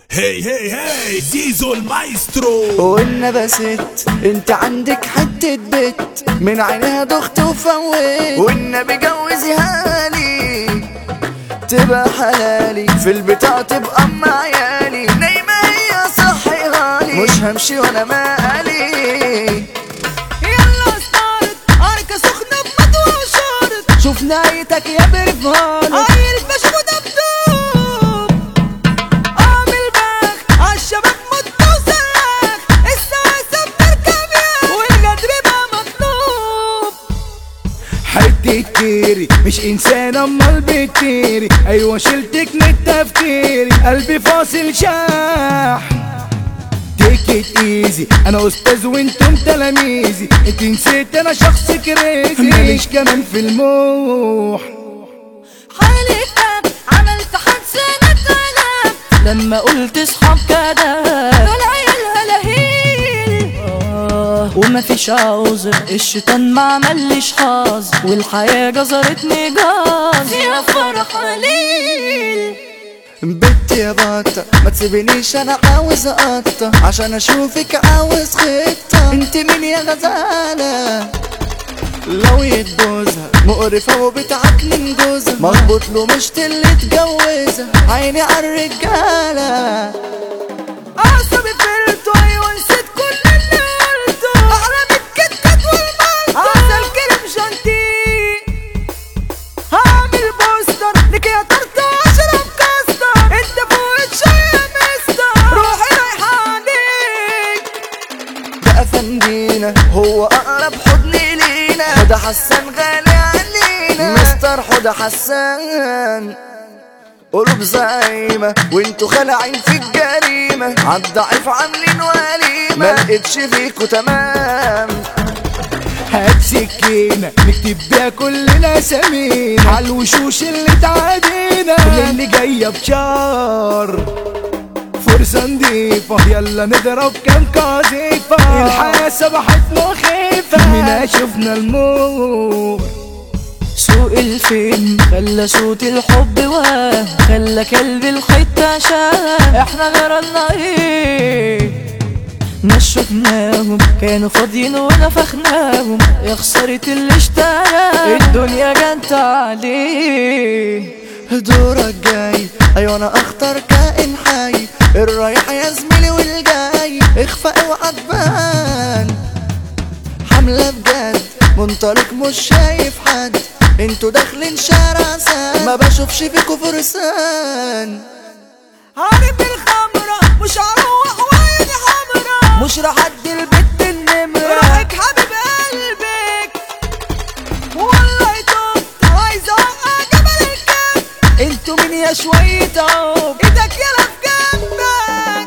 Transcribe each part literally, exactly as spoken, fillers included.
هي هي هي زيزو المايسترو. والنبى ست انت عندك حتة بت من عينيها ضغط وفوت، والنبي جوزيها لي تبقى حلالي، في البتاع تبقى ام عيالي، نايمة هي صحيها لي، مش همشي وانا مالي. يلا ستارت اركة سخنة بمضوى وشارت، شوف نايتك يا برفان عايل بشوف دبدوب، اعمل باخ عالشباب متصرخ، الساسة بتركب يا والقدر بقى مطلوب. حتة كيري مش انسان امال بتيري، ايوه شلتك من تفكيري، قلبي فاصل شاح تيك ايزي، انا استاذ وانتم تلاميذي، انت نسيت انا شخص كريزي، ماليش كمان في الموح. حالي كتاب عملت حادثة نتعلم لما قلت اصحاب كده دول عيال هلاهيل، آه وما فيش عذر، الشيطان ما عمليش حظ، والحياة جزرتني جاز يا فرح قليل. بنت يا بطة ما تسيبنيش انا عاوز اقطع، عشان اشوفك عاوز خطة، انت مين يا غزالة؟ لو يتجوزها مقرفة وبتعكنن جوزها، مظبوط له مش اللي اتجوزها، عيني عالرجالة. اعصابي فلتو ايوه نسيت كل اللي قلته، احلامي الكتكات والمالتو، عسل كريم جانتي، هعمل بوستر لك يا طرطة واشرب كاستر، انت فوق شوية يا مستر، روحي رايحة عليك. ده افندينا هو اقرب حضن لينا، حدا حسان غالي علينا، مستر حدا حسان قلوب زعيمة، وانتو خلعين في الجريمة، عالضعيف عاملين وليمة، ملقتش فيكو تمام. هات سكينة نكتب بيها كلنا سمينا، عالوشوش اللي تعادينا، اللي جاية بشار فرصة نضيفة، يلا نضرب كام قذيفة، الحياة صبحت مخيفة، منها شفنا الموت. سوق الفيلم خلى صوت الحب واه، خلى كلب الحتة شاه، احنا غيرنا ايه؟ ناس شفناهم كانوا فاضيين ونفخناهم، يا خسارة اللي اشترى الدنيا جنت عليه. دورك جاي ايوه انا اخطر كائن حي، الرايح يا زميلي والجاي اخفى اوعى تبان، حملة بجد منطلق مش شايف حد، انتوا داخلين شارع سان، ما بشوفش فيكوا فرسان. هارب الخمرة مش هروح وعيني حمرا، مش راح ادي البت النمرة، روحك حبيب قلبك والله توبت، عايز اوقع جبل الكف، انتوا مين يا شوية عوب، ايدك يلا في جنبك.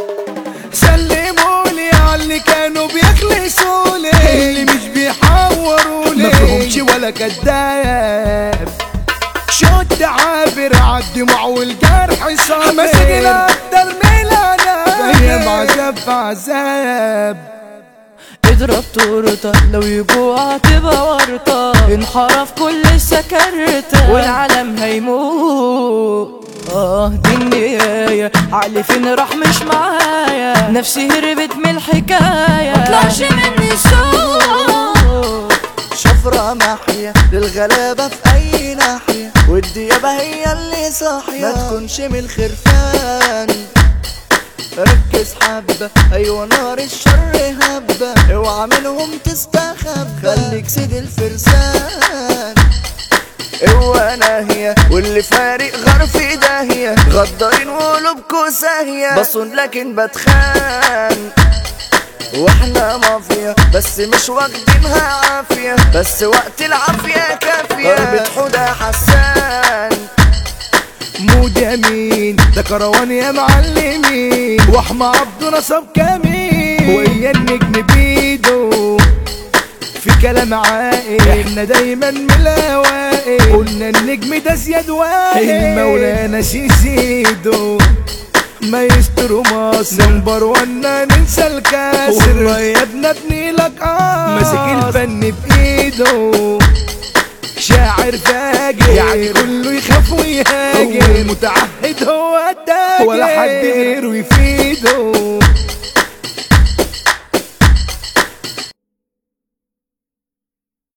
سلمولي عاللي كانوا بيخلصولي، اللي مش بيحورولي، مفهومش ولا كداب، شد عابر عالدموع والجرح صابر، مسجنا اكتر ميلانا، هي عذاب في عذاب. اضرب تورته لو يجوع تبقى ورطة، انحرف كل سكرته والعالم هيموت. اه دي النهاية، عقلي فين راح مش معايا، نفسي هربت من الحكاية، مطلعش مني صوت. شفرة محية للغلابة في أي ناحية، والديابة هي اللي صاحية، ما تكونش من الخرفان. ركز حبة أيوة نار الشر هبة، اوعى منهم تستخبى، خليك سيد الفرسان. اوعى ناهية واللي فارق غار في داهية، غدارين وقلوبكوا ساهية، بصون لكن بتخان، واحنا مافيا بس مش واخدينها عافية، بس وقت العافية كافية، ضربة حدا حسان. مود يمين ده كروان يا معلمين، واحمى عبده نصب كمين، ويا النجم بيدو في كلام عاقل، احنا دايما من الاوائل، قلنا النجم ده زياد واقل، المولانا سيسيدو ما يستروا مصر، نمبر وانا ننسى الكاسر، والله يا ابني ابني لك اه، ماسك الفن بايده، شاعر فاجر يعني كله يخاف ويهاجر، متعهد هو الداجر. ولا حد غيره يفيده.